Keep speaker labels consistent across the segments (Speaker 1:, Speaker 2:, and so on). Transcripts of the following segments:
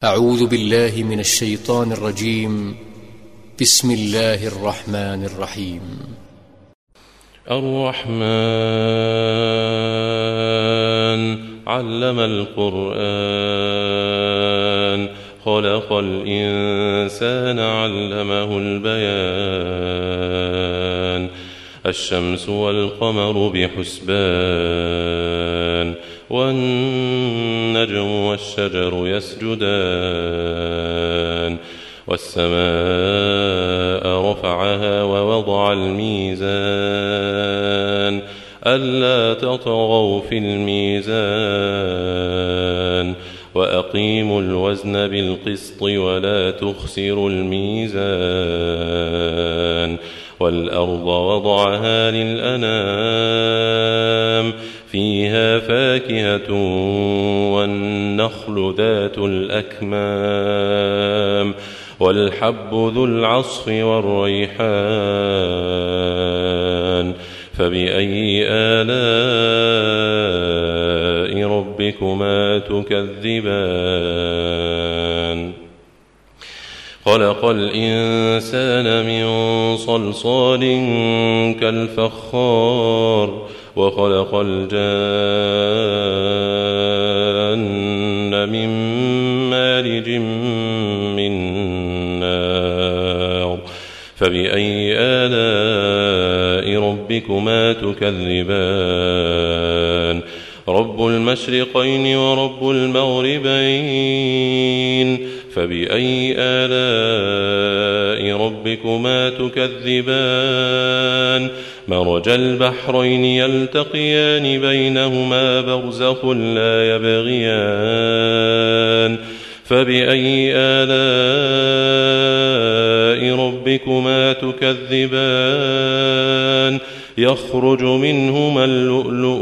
Speaker 1: أعوذ بالله من الشيطان الرجيم. بسم الله الرحمن الرحيم.
Speaker 2: الرحمن علم القرآن خلق الإنسان علمه البيان الشمس والقمر بحسبان والنجم والشجر يسجدان والسماء رفعها ووضع الميزان ألا تطغوا في الميزان وأقيموا الوزن بالقسط ولا تخسروا الميزان والأرض وضعها للأنام فيها فاكهة والنخل ذات الأكمام والحب ذو العصف والريحان فبأي آلاء ربكما تكذبان خلق الإنسان من صلصال كالفخار وخلق الجان من مارج من نار فبأي آلاء ربكما تكذبان رب المشرقين ورب المغربين فبأي آلاء ربكما تكذبان مرج البحرين يلتقيان بينهما برزخ لا يبغيان فبأي آلاء ربكما تكذبان يخرج منهما اللؤلؤ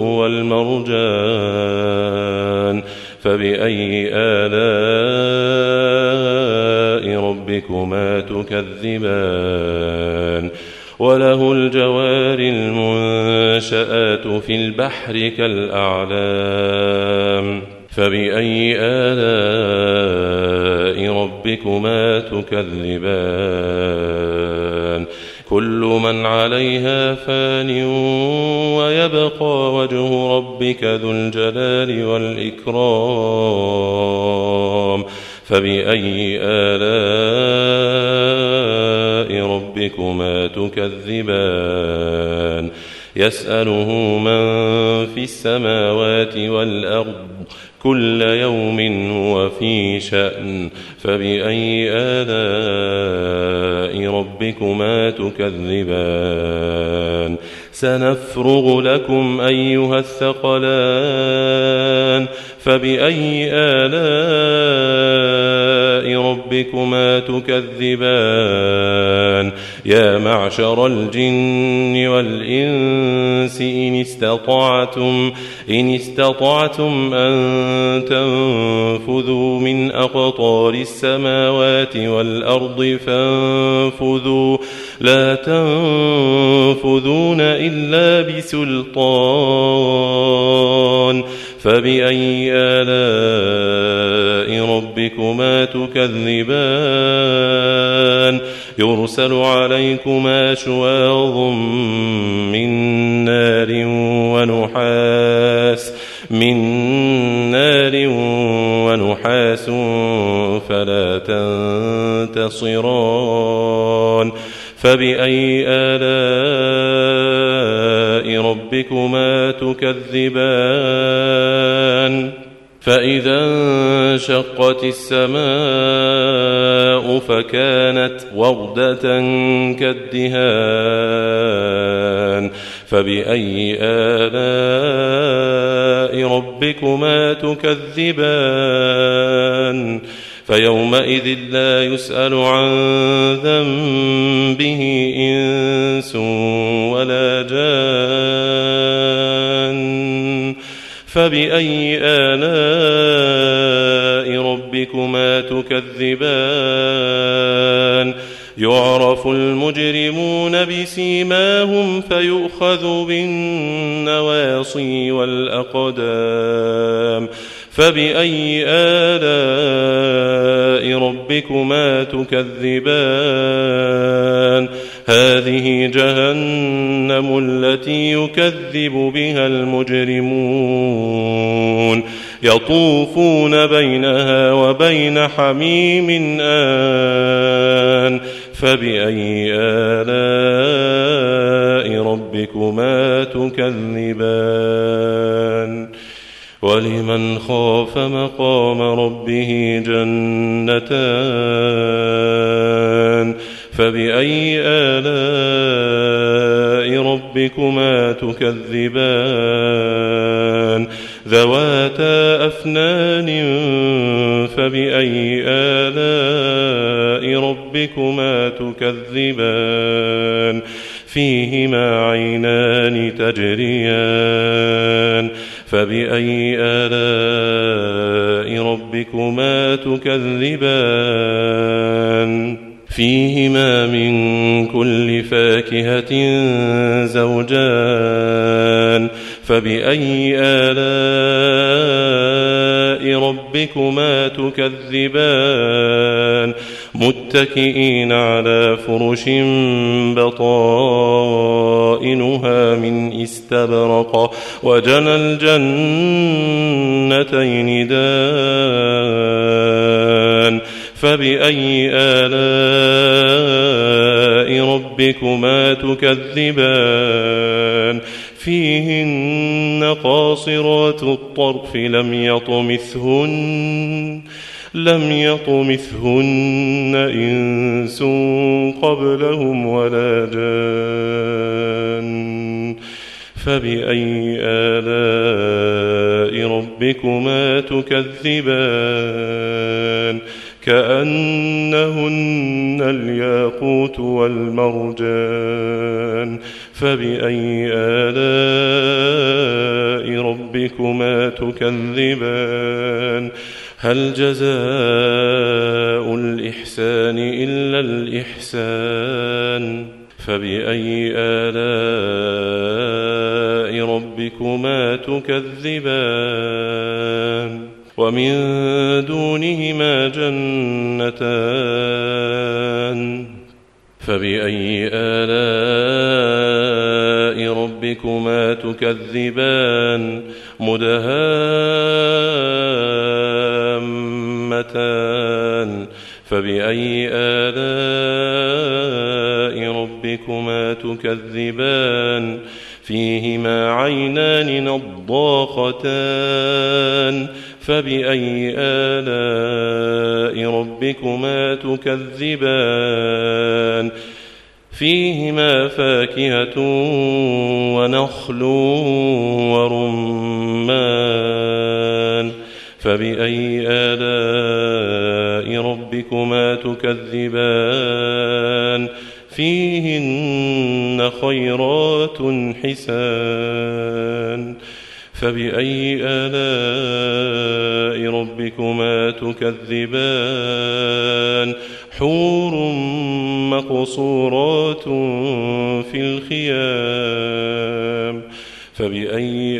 Speaker 2: والمرجان فبأي آلاء ربكما تكذبان وله الجوار المنشآت في البحر كالأعلام فبأي آلاء ربكما تكذبان كل من عليها فان ويبقى وجه ربك ذو الجلال والإكرام فبأي آلاء ربكما تكذبان يسأله من في السماوات والأرض كل يوم هو في شأن فبأي آلاء ربكما تكذبان سنفرغ لكم أيها الثقلان فبأي آلاء ربكما تكذبان يا معشر الجن والإنس إن استطعتم أن تنفذوا من أقطار السماوات والأرض فانفذوا لا تنفذون إلا بسلطان فبأي آلاء ربكما تكذبان يرسل عليكما شواظ من نار ونحاس فلا تنتصران فبأي آلاء ربكما تكذبان فإذا انشقت السماء فكانت وردة كالدهان فبأي آلاء ربكما تكذبان فيومئذ لا يسأل عن ذنبه إنس ولا جان فبأي آلاء ربكما تكذبان يعرف المجرمون بسيماهم فيؤخذ بالنواصي والأقدام فبأي آلاء ربكما تكذبان هذه جهنم التي يكذب بها المجرمون يطوفون بينها وبين حميم آن فبأي آلاء ربكما تكذبان ولمن خاف مقام ربه جنتان فبأي آلاء ربكما تكذبان ذواتا أفنان فبأي آلاء ربكما تكذبان فيهما عينان تجريان فبأي آلاء ربكما تكذبان فيهما من كل فاكهة زوجان فبأي آلاء ربكما تكذبان متكئين على فرش بطائنها من استبرق وجنى الجنتين دان فبأي آلاء ربكما تكذبان فيهن قاصرات الطرف لم يطمثهن إنس قبلهم ولا جان فبأي آلاء ربكما تكذبان كأنهن الياقوت والمرجان فبأي آلاء ربكما تكذبان هل جزاء الإحسان إلا الإحسان فبأي آلاء ربكما تكذبان ومن دونهما جنتان فبأي آلاء ربكما تكذبان مدهامتان فبأي آلاء ربكما تكذبان فيهما عينان نضاختان فبأي آلاء ربكما تكذبان فيهما فاكهة ونخل ورمان فبأي آلاء ربكما تكذبان فيهن خيرات حسان فبأي آلاء ربكما تكذبان حور مقصورات في الخيام فبأي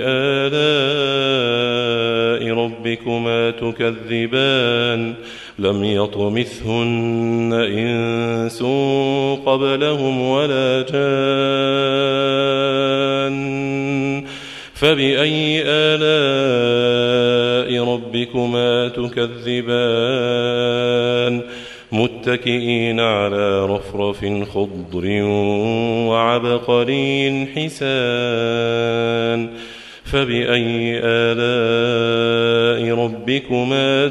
Speaker 2: آلاء ربكما تكذبان لم يطمثهن إنس قبلهم ولا جان فبأي آلاء ربكما تكذبان متكئين على رفرف خضر وعبقري حسان فبأي آلاء ربكما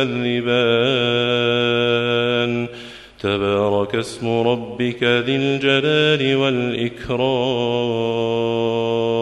Speaker 2: تكذبان تبارك اسم ربك ذي الجلال والإكرام